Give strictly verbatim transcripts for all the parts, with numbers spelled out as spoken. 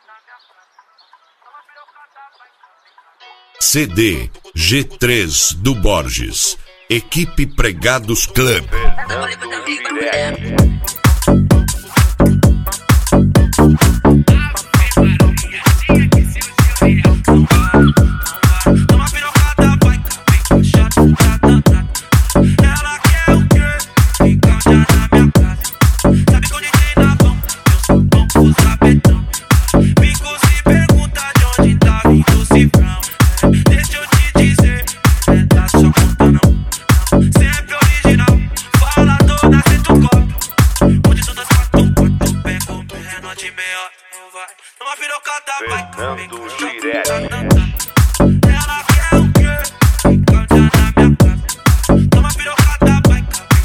C D G três do Borges, Equipe Pregados Club. Fernando Girelli. Ela quer o quê? Fica na minha casa. Toma pirocada, vai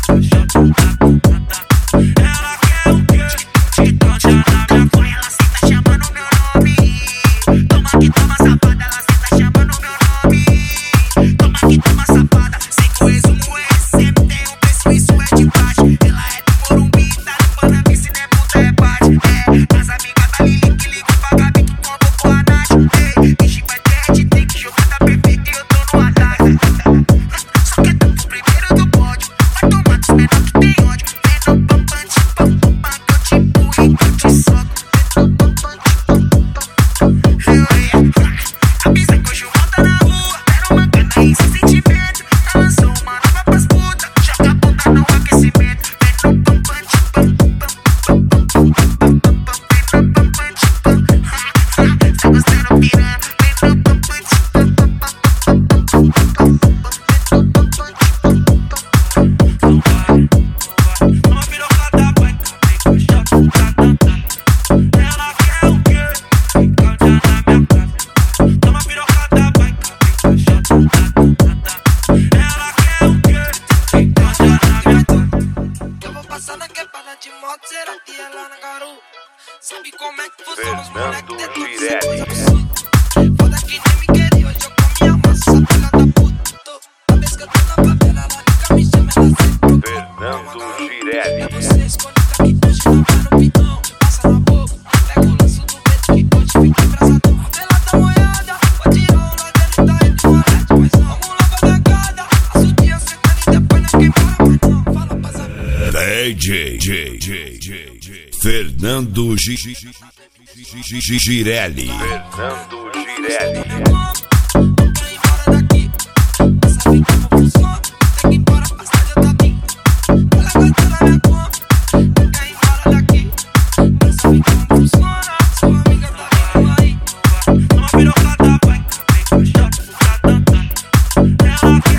ela quer o quê? Fica na minha casa. Ela cê tá chamando meu nome. Toma que toma safada, ela cê tá chamando meu nome. Toma que toma safada. Sei que o resumo é sempre tem um preço, isso é de baixo. Ela é do Morumbi, tá no Panambi, se não é puta é parte. É, as amigas da Lili que ligam pra Gabi que convocou a Nath. Ei, bicho vai ter, tem que jogar da perfeita e eu tô no ataque. Só que tá pro primeiro do pódio. Vai tomar dos menor que tem ódio. Vem no pampante, pampam, que eu te empurro e que eu te soco. Vem no pampante, pampam. Avisa que hoje o mal tá na rua. Deram uma cana aí sem sentimento. Ela lançou uma nova pras putas. Joga a bunda no aquecimento. Vem no pampante, pampam, pampam, pampam, pampam. Vem no pampante, pampam. Tá gostando pirando. Vem no pampante, pampam, pampam, pampam. Toma pirocada, vai comigo, joga. Ela quer o quê? Fica na minha casa. Toma pirocada, vai comigo, joga. Ela quer o quê? Fica na minha casa. Eu vou passar na quebrada de moto, será que ela na garupa? Sabe como é que funciona os moleques de tudo, isso é coisa absurda. Foda que nem me queria, hoje eu comi a massa, essa filha da puta. Toda vez que eu tô na favela, ela nunca me chama, ela sempre procura. Fernando Girelli. É você escolhe que hoje não vai no pitão. Passa na boca, pega o laço do peito que hoje fica embrasadão. A vela tá molhada, pode tirar o lado dele, tá indo molhado. Mas vamos lá pra pegada, passa o dia sentando e depois não queimara. Mas não, fala pra saber. D J J J J J Fernando Gi- Gi- Gi- Gi- Gi- Girelli. Fernando Girelli. Quer ir embora daqui? Sabe como funciona? Tem que ir embora, passa de outra bim. Ela aguenta na minha conta. Quer ir embora daqui? Sabe como funciona? Sua amiga tá vindo aí. Toma pirocada, vai comigo, joga. Ela